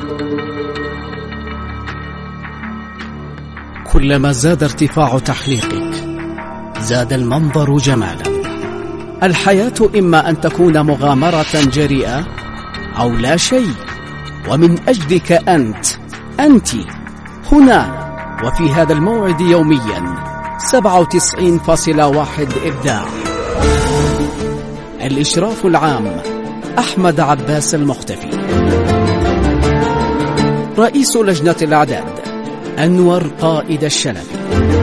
كلما زاد ارتفاع تحليقك زاد المنظر جمالا. الحياة إما أن تكون مغامرة جريئة أو لا شيء، ومن أجلك أنت هنا وفي هذا الموعد يوميا 97.1 إبداع. الإشراف العام أحمد عباس المختفي. رئيس لجنة الإعداد أنور قائد الشلبي.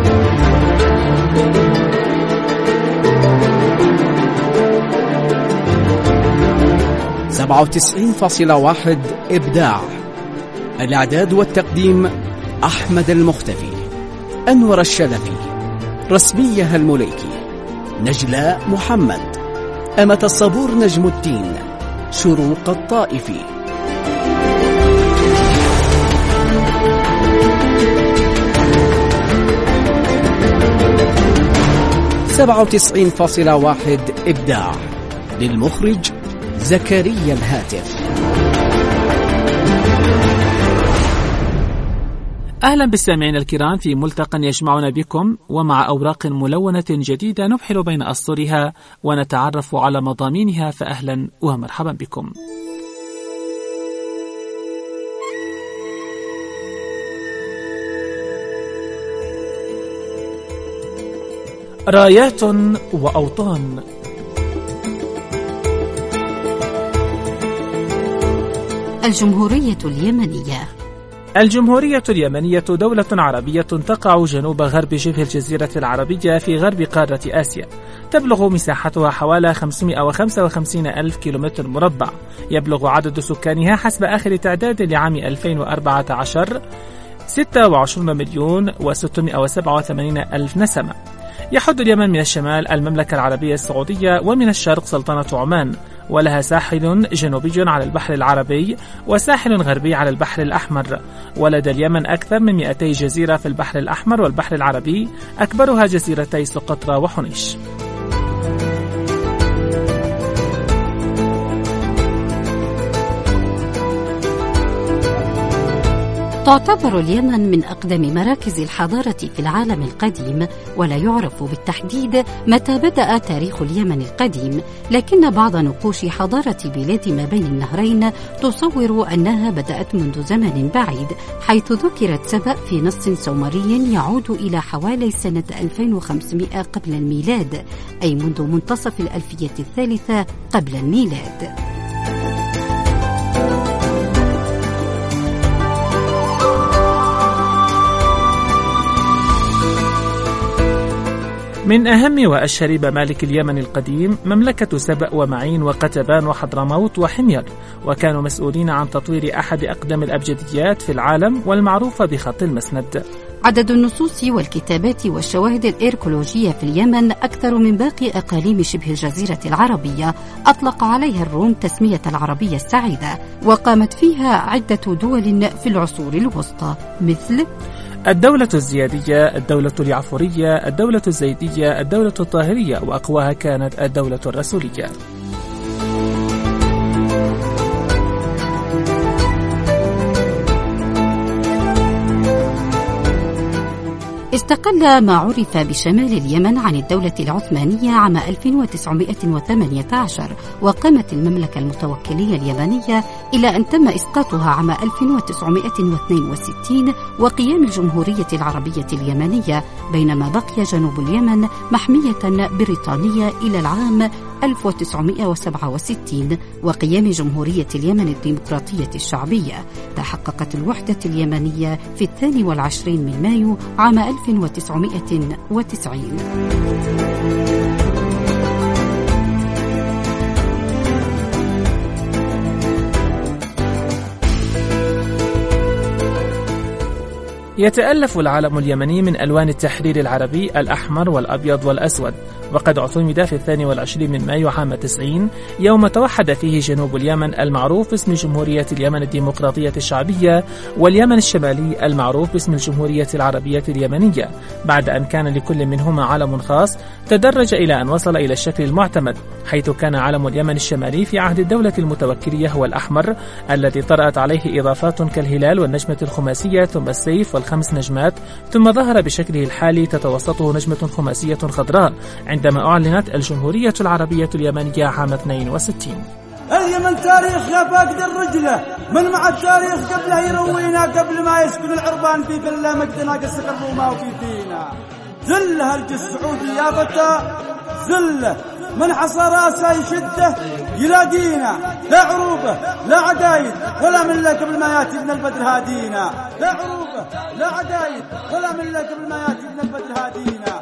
سبعة 97.1 إبداع. الإعداد والتقديم أحمد المختفي، أنور الشلبي، رسمية المليكي، نجلاء محمد، أمة الصبور نجم الدين، شروق الطائفي. 97.1 إبداع. للمخرج زكريا الهاتف. أهلا بالسامعين الكرام في ملتقى يجمعنا بكم ومع أوراق ملونة جديدة نبحر بين أسطرها ونتعرف على مضامينها، فأهلا ومرحبا بكم. رايات وأوطان. الجمهورية اليمنية. الجمهورية اليمنية دولة عربية تقع جنوب غرب شبه الجزيرة العربية في غرب قارة آسيا. تبلغ مساحتها حوالي 555 ألف كيلومتر مربع. يبلغ عدد سكانها حسب آخر تعداد لعام 2014 26,687,000 نسمة. يحد اليمن من الشمال المملكة العربية السعودية، ومن الشرق سلطنة عمان، ولها ساحل جنوبي على البحر العربي وساحل غربي على البحر الأحمر. ولدى اليمن أكثر من 200 جزيرة في البحر الأحمر والبحر العربي، أكبرها جزيرتي سقطرى وحنيش. تعتبر اليمن من أقدم مراكز الحضارة في العالم القديم، ولا يعرف بالتحديد متى بدأ تاريخ اليمن القديم، لكن بعض نقوش حضارة بلاد ما بين النهرين تصور أنها بدأت منذ زمن بعيد، حيث ذكرت سبأ في نص سومري يعود إلى حوالي سنة 2500 قبل الميلاد، أي منذ منتصف الألفية الثالثة قبل الميلاد. من أهم وأشهر ممالك اليمن القديم مملكة سبأ ومعين وقتبان وحضرموت وحمير، وكانوا مسؤولين عن تطوير أحد أقدم الأبجديات في العالم والمعروفة بخط المسند. عدد النصوص والكتابات والشواهد الإركولوجية في اليمن أكثر من باقي أقاليم شبه الجزيرة العربية. أطلق عليها الروم تسمية العربية السعيدة، وقامت فيها عدة دول في العصور الوسطى، مثل الدولة الزيادية، الدولة اليعفورية، الدولة الزيدية، الدولة الطاهرية، وأقواها كانت الدولة الرسولية. استقل ما عرف بشمال اليمن عن الدولة العثمانية عام 1918، وقامت المملكة المتوكلية اليمنية إلى أن تم إسقاطها عام 1962 وقيام الجمهورية العربية اليمنية، بينما بقي جنوب اليمن محمية بريطانية إلى العام 1967 وقيام جمهورية اليمن الديمقراطية الشعبية. تحققت الوحدة اليمنية في 22 من مايو عام 1990. يتألف العلم اليمني من ألوان التحرير العربي الأحمر والأبيض والأسود، وقد اعتمد في 22 من مايو عام 90 يوم توحد فيه جنوب اليمن المعروف باسم جمهورية اليمن الديمقراطية الشعبية، واليمن الشمالي المعروف باسم الجمهورية العربية اليمنية، بعد أن كان لكل منهما علم خاص تدرج إلى أن وصل إلى الشكل المعتمد، حيث كان علم اليمن الشمالي في عهد الدولة المتوكلية هو الأحمر الذي طرأت عليه إضافات كالهلال والنجمة الخماسية ثم السيف والخمس نجمات، ثم ظهر بشكله الحالي تتوسطه نجمة خماسية خضراء عندما أعلنت الجمهورية العربية اليمنية عام 62. اليمن تاريخ يا فاقد الرجلة، من مع التاريخ قبله يروينا، قبل ما يسكن العربان في فلا مجدنا قصة الروما وفي فينا. زله هرج السعودي يا فتى زله، من حصى راسه يشده يلاقينا، لا عروبة لا عقايد ولا من لك قبل ما ياتي ابن البدر هادينا، لا عروبة لا عقايد ولا من لك قبل ما ياتي ابن البدر هادينا.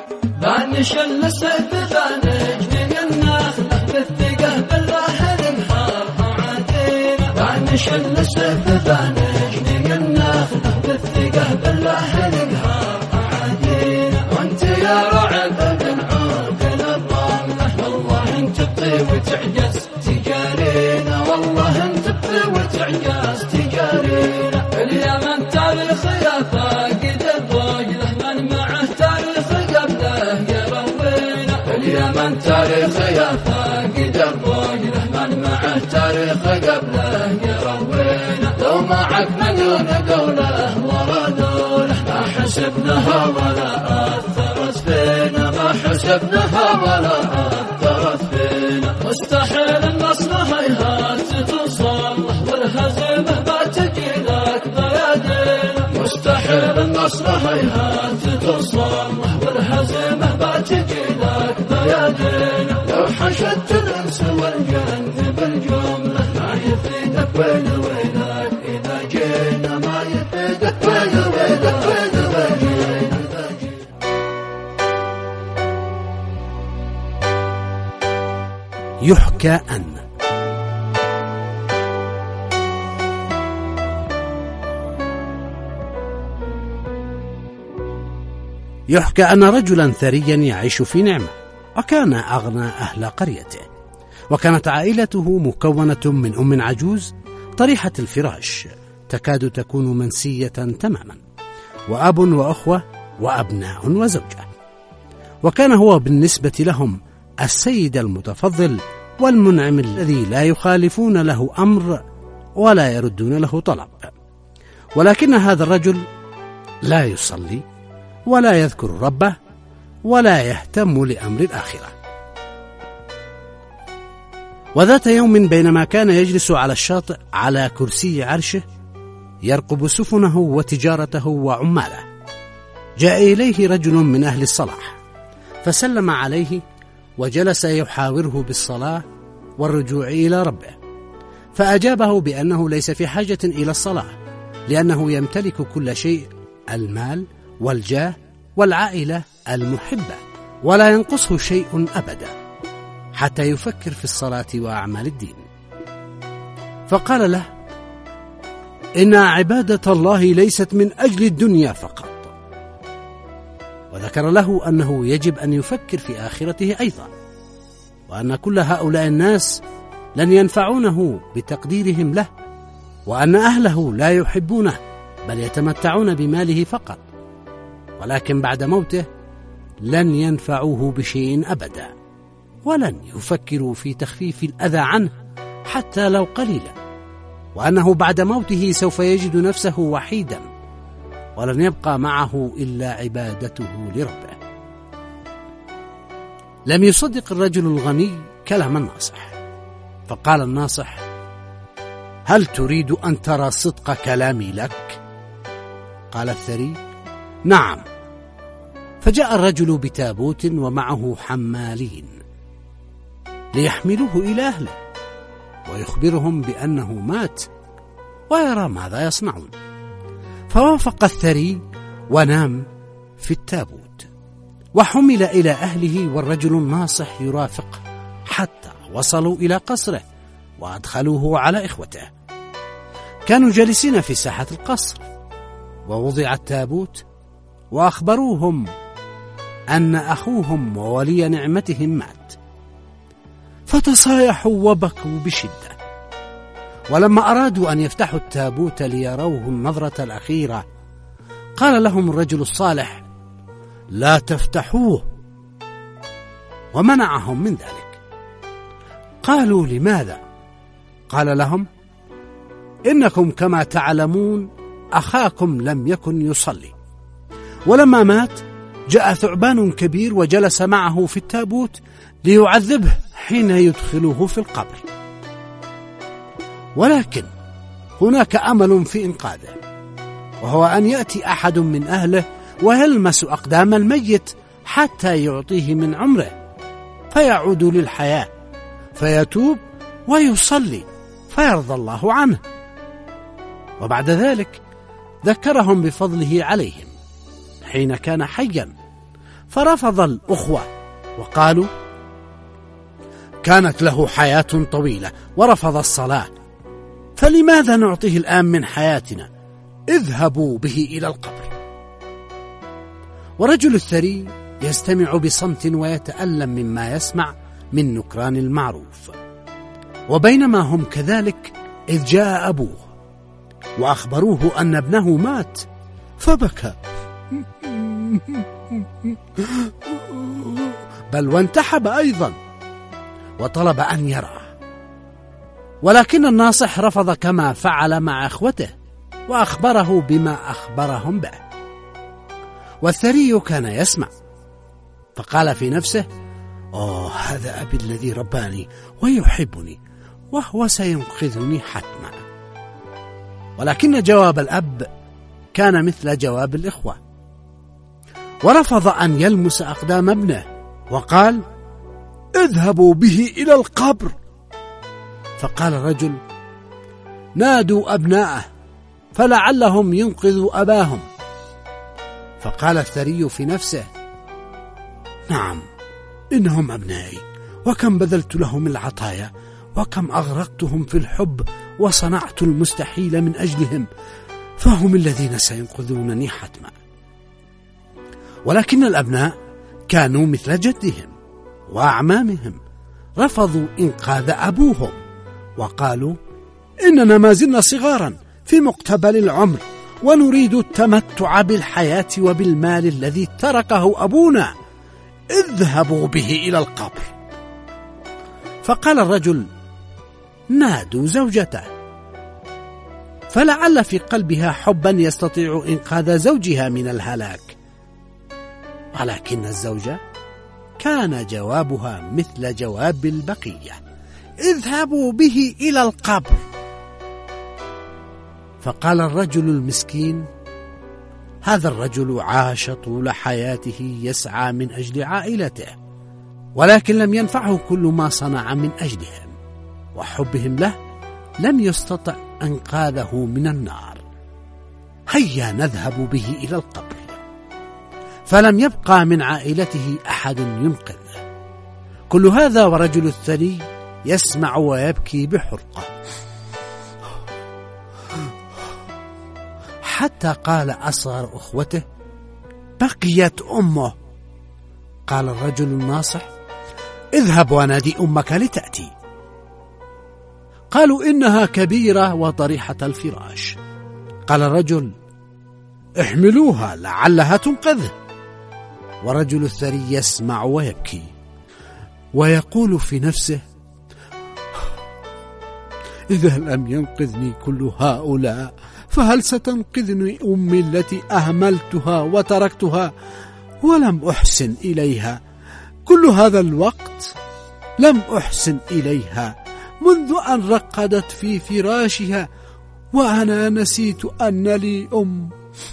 بانش السيف بانجني النخلة بالثقة بالراحل نحارها عادينا، بانش السيف بانجني النخلة بالثقة بالراحل نحارها عادينا. وانت يا رعب بن عوقل الرملة، والله انت تطي وتعجز تجارينا، والله انت تطي وتعجز تجارينا. اليمن تاريخ يا فاقد الرجلة، من معه تاريخ قبله يروينا. اليمن تاريخ يا فاقد الرجلة، من معه تاريخ قبله يروينا. لو معك مليون دولة ورا دولة ما حسبناها ولا أثرت فينا، ما حسبناها ولا أثرت فينا. مستحيل النصر هيهات توصل، والهزيمة ما تجي لك بيدينا. مستحيل النصر هيهات توصل، والهزيمة ما تجي لك بيدينا. لو حشدت الانس والجن بالجملة ما يفيدك وين وينك إذا جينا، ما يفيدك وين وينك إذا جينا. يحكى أن يحكى أن رجلا ثريا يعيش في نعمة، وكان أغنى أهل قريته، وكانت عائلته مكونة من أم عجوز طريحة الفراش تكاد تكون منسية تماما، وأب وأخوة وأبناء وزوجة. وكان هو بالنسبة لهم السيد المتفضل والمنعم الذي لا يخالفون له أمر ولا يردون له طلب. ولكن هذا الرجل لا يصلي ولا يذكر ربه ولا يهتم لأمر الآخرة. وذات يوم بينما كان يجلس على الشاطئ على كرسي عرشه يرقب سفنه وتجارته وعماله، جاء إليه رجل من أهل الصلاح فسلم عليه وجلس يحاوره بالصلاة والرجوع إلى ربه، فأجابه بأنه ليس في حاجة إلى الصلاة، لأنه يمتلك كل شيء، المال والجاه والعائلة المحبة، ولا ينقصه شيء أبدا حتى يفكر في الصلاة وأعمال الدين. فقال له: إن عبادة الله ليست من أجل الدنيا فقط. وذكر له أنه يجب أن يفكر في آخرته أيضا، وأن كل هؤلاء الناس لن ينفعونه بتقديرهم له، وأن أهله لا يحبونه بل يتمتعون بماله فقط، ولكن بعد موته لن ينفعوه بشيء أبدا، ولن يفكروا في تخفيف الأذى عنه حتى لو قليلا، وأنه بعد موته سوف يجد نفسه وحيدا ولن يبقى معه إلا عبادته لربه. لم يصدق الرجل الغني كلام الناصح، فقال الناصح: هل تريد أن ترى صدق كلامي لك؟ قال الثري: نعم. فجاء الرجل بتابوت ومعه حمالين ليحملوه إلى أهله ويخبرهم بأنه مات ويرى ماذا يصنعون. فوافق الثري ونام في التابوت، وحمل إلى أهله والرجل الناصح يرافقه حتى وصلوا إلى قصره وأدخلوه على إخوته. كانوا جالسين في ساحة القصر، ووضع التابوت، وأخبروهم أن أخوهم وولي نعمتهم مات، فتصايحوا وبكوا بشدة. ولما أرادوا أن يفتحوا التابوت ليروه النظرة الأخيرة، قال لهم الرجل الصالح: لا تفتحوه، ومنعهم من ذلك. قالوا: لماذا؟ قال لهم: إنكم كما تعلمون أخاكم لم يكن يصلي، ولما مات جاء ثعبان كبير وجلس معه في التابوت ليعذبه حين يدخله في القبر، ولكن هناك أمل في إنقاذه، وهو أن يأتي أحد من أهله ويلمس أقدام الميت حتى يعطيه من عمره فيعود للحياة، فيتوب ويصلي فيرضى الله عنه. وبعد ذلك ذكرهم بفضله عليهم حين كان حيا، فرفض الأخوة وقالوا: كانت له حياة طويلة ورفض الصلاة، فلماذا نعطيه الآن من حياتنا؟ اذهبوا به إلى القبر. ورجل الثري يستمع بصمت ويتألم مما يسمع من نكران المعروف. وبينما هم كذلك إذ جاء أبوه وأخبروه أن ابنه مات، فبكى بل وانتحب أيضا وطلب أن يراه، ولكن الناصح رفض كما فعل مع أخوته وأخبره بما أخبرهم به. والثري كان يسمع، فقال في نفسه: هذا أبي الذي رباني ويحبني، وهو سينقذني حتما. ولكن جواب الأب كان مثل جواب الإخوة، ورفض أن يلمس أقدام ابنه، وقال: اذهبوا به إلى القبر. فقال الرجل: نادوا أبناءه فلعلهم ينقذوا أباهم. فقال الثري في نفسه: نعم، إنهم أبنائي، وكم بذلت لهم العطايا، وكم أغرقتهم في الحب، وصنعت المستحيل من أجلهم، فهم الذين سينقذونني حتما. ولكن الأبناء كانوا مثل جدهم وأعمامهم، رفضوا إنقاذ أبوهم، وقالوا: إننا ما زلنا صغارا في مقتبل العمر، ونريد التمتع بالحياة وبالمال الذي تركه أبونا، اذهبوا به إلى القبر. فقال الرجل: نادوا زوجته، فلعل في قلبها حبا يستطيع إنقاذ زوجها من الهلاك. ولكن الزوجة كان جوابها مثل جواب البقية: اذهبوا به إلى القبر. فقال الرجل المسكين: هذا الرجل عاش طول حياته يسعى من أجل عائلته، ولكن لم ينفعه كل ما صنع من أجلهم، وحبهم له لم يستطع أنقاذه من النار. هيا نذهب به إلى القبر. فلم يبقى من عائلته أحد ينقذه. كل هذا ورجل الثري يسمع ويبكي بحرقة، حتى قال أصغر أخوته: بقيت أمه. قال الرجل الناصح: اذهب ونادي أمك لتأتي. قالوا: إنها كبيرة وطريحة الفراش. قال الرجل: احملوها لعلها تنقذه. ورجل الثري يسمع ويبكي ويقول في نفسه: إذا لم ينقذني كل هؤلاء، فهل ستنقذني أمي التي أهملتها وتركتها ولم أحسن إليها؟ كل هذا الوقت لم أحسن إليها منذ أن رقدت في فراشها، وأنا نسيت أن لي أم.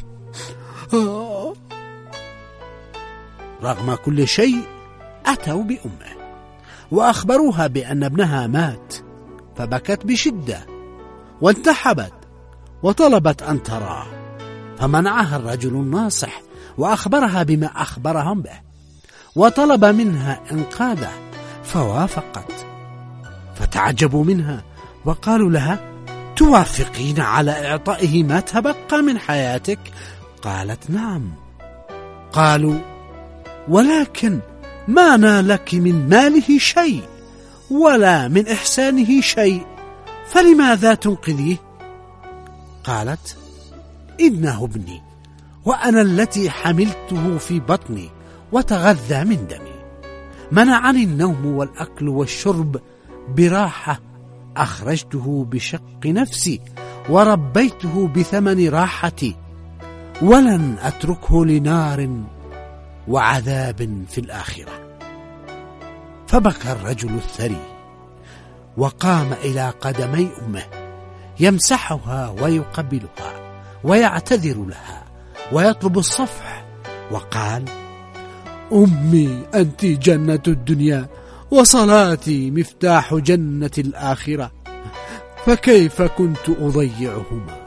رغم كل شيء أتوا بأمه وأخبروها بأن ابنها مات، فبكت بشدة وانتحبت وطلبت أن تراه، فمنعها الرجل الناصح وأخبرها بما أخبرهم به، وطلب منها إنقاذه، فوافقت. فتعجبوا منها وقالوا لها: توافقين على إعطائه ما تبقى من حياتك؟ قالت نعم. قالوا: ولكن ما نالك من ماله شيء ولا من إحسانه شيء، فلماذا تنقذيه؟ قالت: إنه ابني، وأنا التي حملته في بطني وتغذى من دمي، منعني النوم والأكل والشرب براحة، أخرجته بشق نفسي وربيته بثمن راحتي، ولن أتركه لنار وعذاب في الآخرة. فبكى الرجل الثري وقام إلى قدمي أمه يمسحها ويقبلها ويعتذر لها ويطلب الصفح، وقال: أمي أنت جنة الدنيا، وصلاتي مفتاح جنة الآخرة، فكيف كنت أضيعهما؟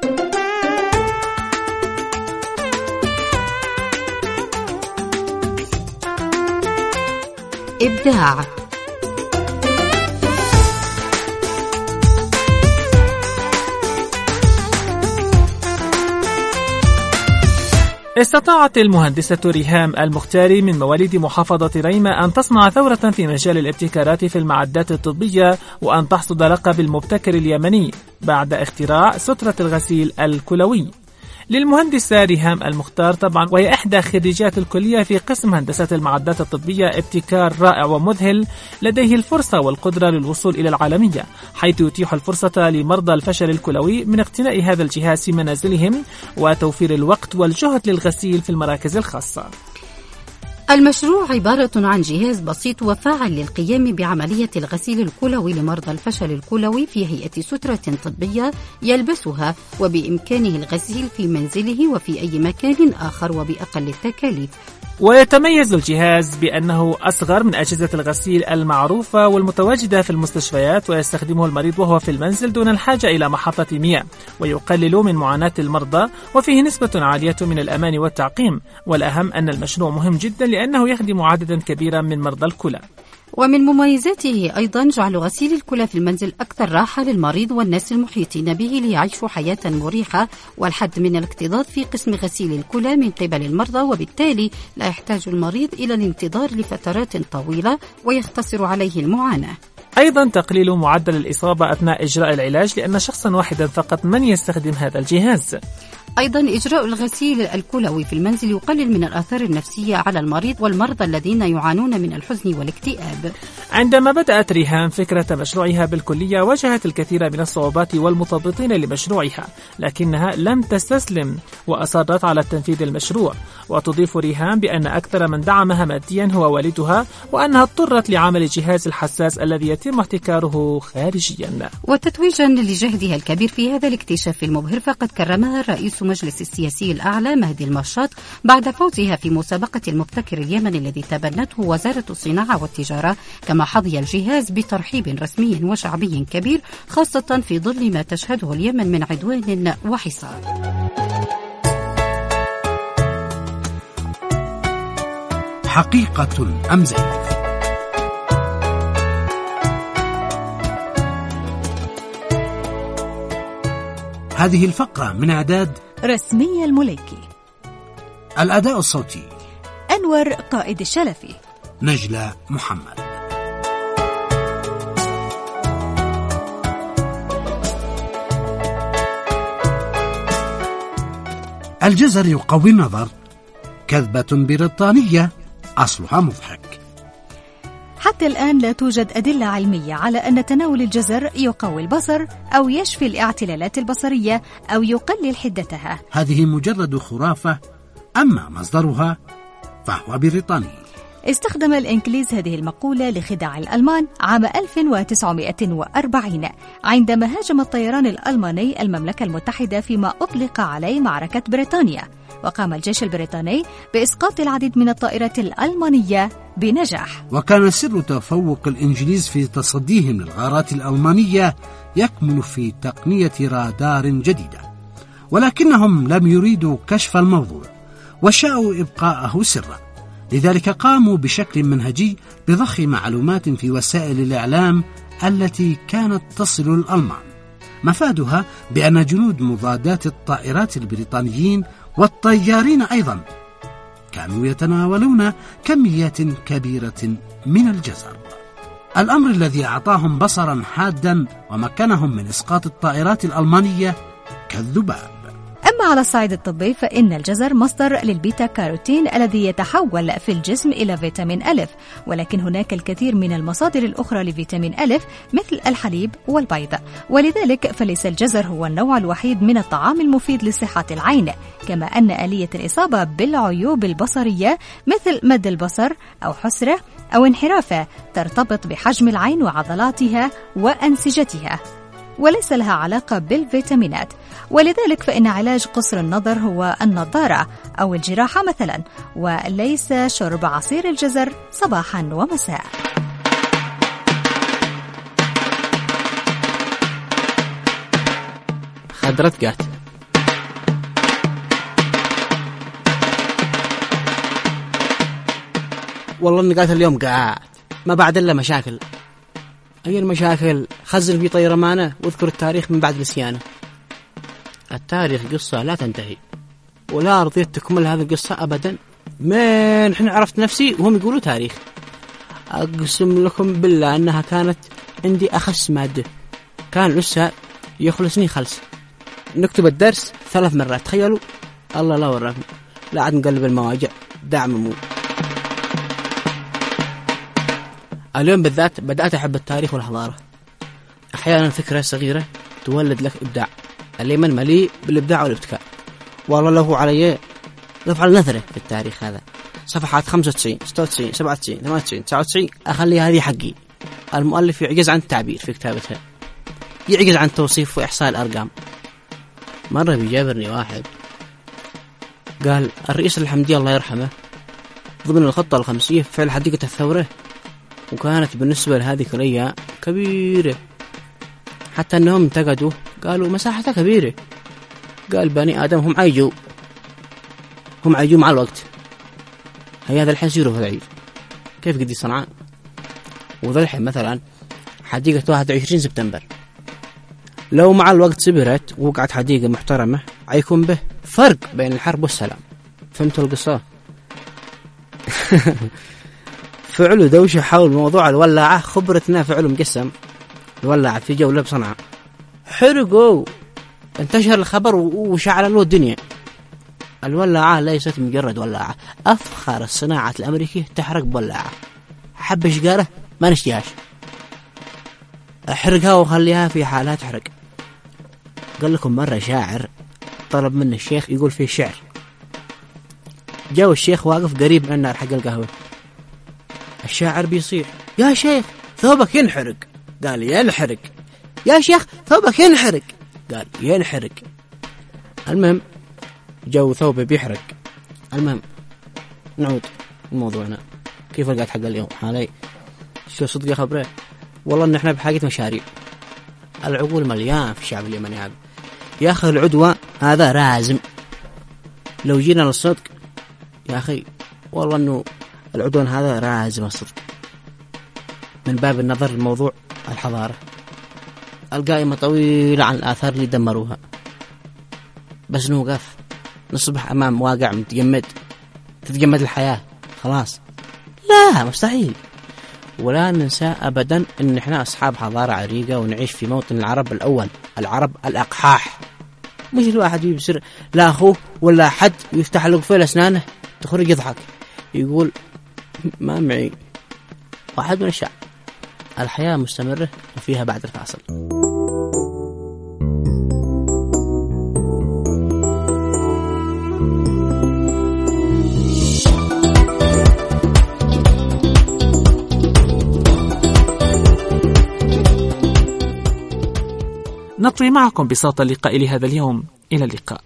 إبداع. استطاعت المهندسة ريهام المختاري من مواليد محافظة ريمة أن تصنع ثورة في مجال الابتكارات في المعدات الطبية، وأن تحصد لقب المبتكر اليمني بعد اختراع سترة الغسيل الكلوي. للمهندسة ريهام المختار طبعا، وهي إحدى خريجات الكلية في قسم هندسة المعدات الطبية، ابتكار رائع ومذهل لديه الفرصة والقدرة للوصول إلى العالمية، حيث يتيح الفرصة لمرضى الفشل الكلوي من اقتناء هذا الجهاز في منازلهم وتوفير الوقت والجهد للغسيل في المراكز الخاصة. المشروع عبارة عن جهاز بسيط وفاعل للقيام بعملية الغسيل الكلوي لمرضى الفشل الكلوي في هيئة سترة طبية يلبسها، وبإمكانه الغسيل في منزله وفي أي مكان آخر وبأقل التكاليف. ويتميز الجهاز بأنه أصغر من أجهزة الغسيل المعروفة والمتواجدة في المستشفيات، ويستخدمه المريض وهو في المنزل دون الحاجة إلى محطة مياه، ويقلل من معاناة المرضى، وفيه نسبة عالية من الأمان والتعقيم. والأهم أن المشروع مهم جدا لأنه يخدم عددا كبيرا من مرضى الكلى. ومن مميزاته أيضا جعل غسيل الكلى في المنزل أكثر راحة للمريض والناس المحيطين به ليعيشوا حياة مريحة، والحد من الاكتظاظ في قسم غسيل الكلى من قبل المرضى، وبالتالي لا يحتاج المريض إلى الانتظار لفترات طويلة ويختصر عليه المعاناة. أيضا تقليل معدل الإصابة أثناء إجراء العلاج، لأن شخصا واحدا فقط من يستخدم هذا الجهاز. أيضا إجراء الغسيل الكلوي في المنزل يقلل من الآثار النفسية على المريض والمرضى الذين يعانون من الحزن والاكتئاب. عندما بدأت ريهام فكرة مشروعها بالكلية واجهت الكثير من الصعوبات والمثبطين لمشروعها، لكنها لم تستسلم وأصرت على تنفيذ المشروع. وتضيف ريهام بأن أكثر من دعمها ماديا هو والدها، وأنها اضطرت لعمل الجهاز الحساس الذي يتم احتكاره خارجيا. وتتويجا لجهدها الكبير في هذا الاكتشاف المبهر، فقد كرمها رئيس مجلس السياسي الأعلى مهدي المرشاط بعد فوزها في مسابقة المبتكر اليمني الذي تبنته وزارة الصناعة والتجارة، كما حظي الجهاز بترحيب رسمي وشعبي كبير، خاصة في ظل ما تشهده اليمن من عدوان وحصار. حقيقة أم زيف؟ هذه الفقرة من إعداد رسمية المليكي، الأداء الصوتي أنور قائد الشلفي، نجلة محمد. الجزر يقوي النظر، كذبة بريطانية أصلها مضحك. حتى الآن لا توجد أدلة علمية على أن تناول الجزر يقوي البصر أو يشفي الاعتلالات البصرية أو يقلل حدتها. هذه مجرد خرافة، أما مصدرها فهو بريطاني. استخدم الإنجليز هذه المقولة لخداع الألمان عام 1940 عندما هاجم الطيران الألماني المملكة المتحدة فيما أطلق عليه معركة بريطانيا، وقام الجيش البريطاني بإسقاط العديد من الطائرات الألمانية بنجاح. وكان سر تفوق الإنجليز في تصديهم للغارات الألمانية يكمن في تقنية رادار جديدة، ولكنهم لم يريدوا كشف الموضوع وشاءوا إبقاءه سرا، لذلك قاموا بشكل منهجي بضخ معلومات في وسائل الإعلام التي كانت تصل الألمان، مفادها بأن جنود مضادات الطائرات البريطانيين والطيارين أيضا كانوا يتناولون كميات كبيرة من الجزر، الأمر الذي أعطاهم بصرا حادا ومكنهم من إسقاط الطائرات الألمانية كالذباب. أما على الصعيد الطبي فإن الجزر مصدر للبيتا كاروتين الذي يتحول في الجسم إلى فيتامين ألف، ولكن هناك الكثير من المصادر الأخرى لفيتامين ألف مثل الحليب والبيض، ولذلك فليس الجزر هو النوع الوحيد من الطعام المفيد لصحة العين، كما أن آلية الإصابة بالعيوب البصرية مثل مد البصر أو حسرة أو انحرافه ترتبط بحجم العين وعضلاتها وأنسجتها، وليس لها علاقة بالفيتامينات. ولذلك فإن علاج قصر النظر هو النظارة أو الجراحة مثلا، وليس شرب عصير الجزر صباحا ومساء. خدرت قات والله إني قالت اليوم قاعد ما بعد إلا مشاكل. أي المشاكل؟ خزن في طيرة معنا واذكر التاريخ من بعد نسيانه. التاريخ قصة لا تنتهي، ولا رضيت تكمل هذه القصة أبدا. من حين عرفت نفسي وهم يقولوا تاريخ، أقسم لكم بالله أنها كانت عندي أخس مادة، كان لسه يخلصني خلص. نكتب الدرس 3 مرات، تخيلوا. الله لا ورافنا، لا عاد نقلب المواجع دعم. اليوم بالذات بدأت أحب التاريخ والحضارة. أحيانا فكرة صغيرة تولد لك إبداع. اليمن مليء بالإبداع والابتكار. والله لو علي نفعل نثرة في التاريخ هذا، صفحات 95 96 97 98 99 أخلي هذه حقي. المؤلف يعجز عن التعبير في كتابتها، يعجز عن توصيف وإحصاء الأرقام. مرة بيجابرني واحد قال الرئيس الحمدي الله يرحمه ضمن الخطة الخمسية في فعل حديقة الثورة، وكانت بالنسبة لهذه الأيام كبيرة، حتى أنهم انتقدوا قالوا مساحتها كبيرة. قال بني آدم هم عايجوا مع الوقت. هي هذا الحين سيروا في العيد كيف قد صنعاء، وذا الحين مثلا حديقة 21 سبتمبر لو مع الوقت سبرت وقعت حديقة محترمة عيكون به فرق بين الحرب والسلام. فهمتوا القصة؟ فعلوا دوشة حول موضوع الولاعة، خبرتنا فعلوا مقسم. الولاعة في جولة بصنعاء حرقوا، انتشر الخبر وشعل له الدنيا. الولاعة ليست مجرد ولاعة، أفخر الصناعات الأمريكية تحرق بولاعة. حب شجارة ما نشتيهاش، احرقها وخليها في حالها تحرق. قال لكم مرة شاعر طلب من الشيخ يقول فيه شعر، جاء الشيخ واقف قريب من نار حق القهوة. الشاعر بيصيح يا شيخ ثوبك ينحرق. قال ينحرق. يا شيخ ثوبك ينحرق. قال ينحرق. المهم جو ثوبه بيحرق. المهم نعود موضوعنا. كيف لقيت حق اليوم حالي؟ شو صدق يا خبره؟ والله ان احنا بحاجة مشاريع. العقول مليان في الشعب اليمني يا اخي. العدوى هذا رازم. لو جينا للصدق يا اخي والله انه العدوان هذا رازم الصدق. من باب النظر لموضوع الحضارة، القائمة طويلة عن الآثار اللي دمروها، بس نوقف نصبح أمام واقع متجمد، تتجمد الحياة خلاص. لا مستحيل. ولا ننسى أبدا أن احنا أصحاب حضارة عريقة ونعيش في موطن العرب الأول، العرب الأقحاح. مش الواحد يبصر لا أخوه ولا حد ويفتح له قفل أسنانه تخرج يضحك يقول ما معي. واحد من الشعب. الحياة مستمرة وفيها بعد الفاصل. نطوي معكم بساط اللقاء لهذا اليوم. إلى اللقاء.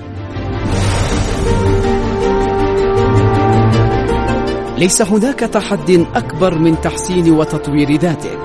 ليس هناك تحد أكبر من تحسين وتطوير ذاتك.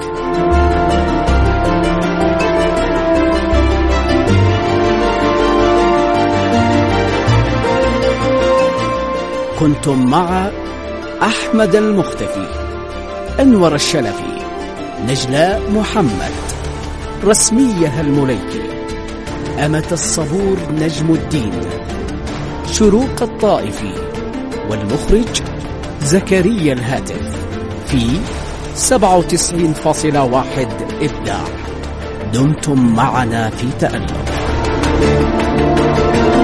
كنتم مع أحمد المختفي، أنور الشلفي، نجلاء محمد. رسمية المليكي، أمة الصبور نجم الدين، شروق الطائفي، والمخرج زكريا الهاتف في 97.1 إبداع. دمتم معنا في تألق.